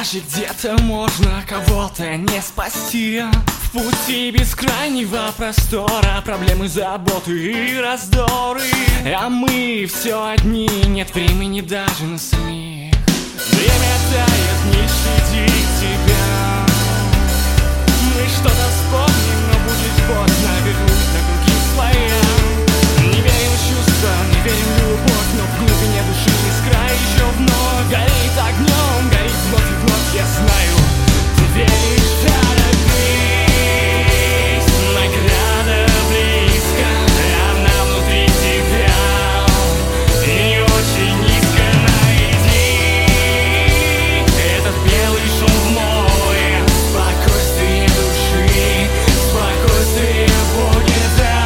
даже где-то можно кого-то не спасти. В пути бескрайнего простора проблемы, заботы и раздоры, а мы все одни, нет времени даже на самих. Время тает, не щади тебя. Мы что-то вспомним, но будет поздно вернуть на круги своя. Не верим в чувства, не верим в любовь, но в глубине души искра еще вновь горит огнем, горит вновь и вновь, я знаю. Ты веришь, торопись, награда близко, она внутри тебя, и очень низко найди этот белый шум в море, спокойствие души, спокойствие в Боге, да.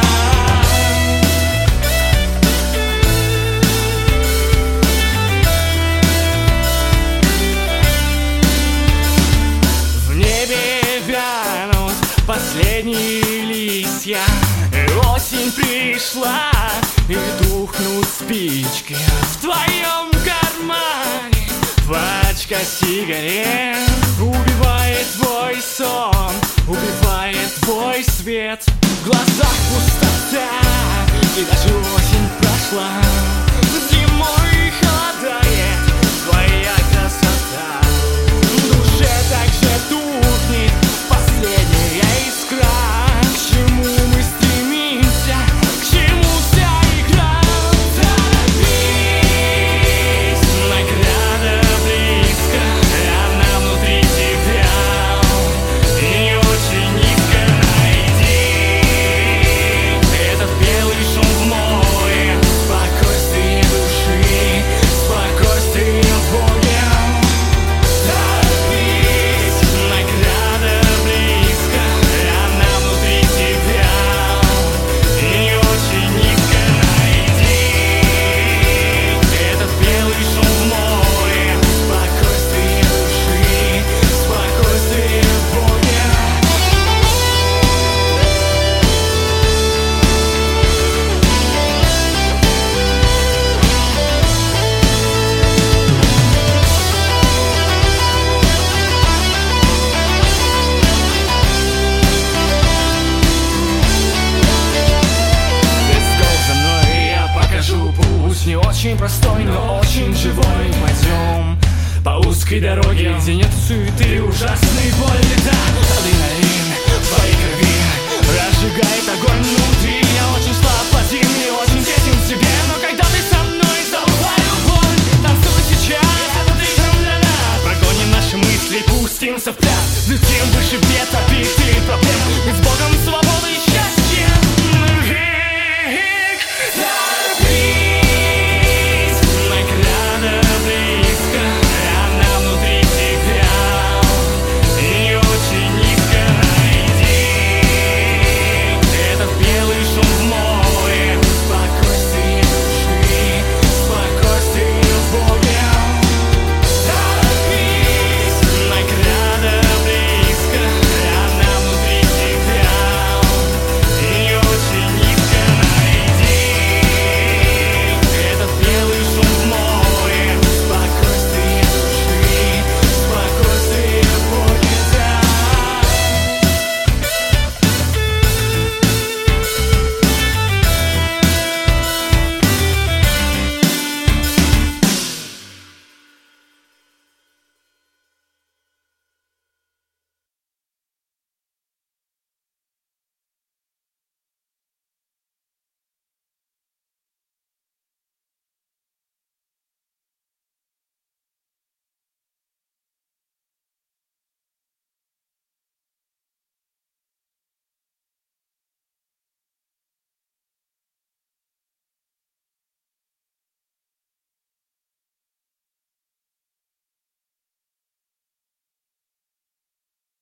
В небе вянут последние листья, осень пришла, и тухнут спички. В твоем кармане пачка сигарет убивает твой сон, убивает твой свет. В глазах пустота, и даже осень прошла. Зимой холодает твоя красота, в душе также тухнет последняя искра. К чему мы стремимся, к чему вся игра? Торопись, награда близко, она внутри тебя, и очень низко найди этот белый шум в море, спокойствие души, спокойствие в Боге. Торопись, награда близко, она внутри тебя, и очень низко найди этот белый шум в море, спокойствие души, спокойствие в Боге. Let's go за мной, я покажу путь не очень простой, но очень живой. Пойдем по узкой дороге, где нет суеты, ужасной боли. Да, адреналин в твоей крови разжигает огонь внутри. Я очень слаб один и очень тесен в себе, но когда ты со мной, забываю боль. Танцуй сейчас, этот ритм для нас. Прогоним наши мысли, пустимся в пляс, летим выше ветра, бит и проблем. Мы с Богом свободны.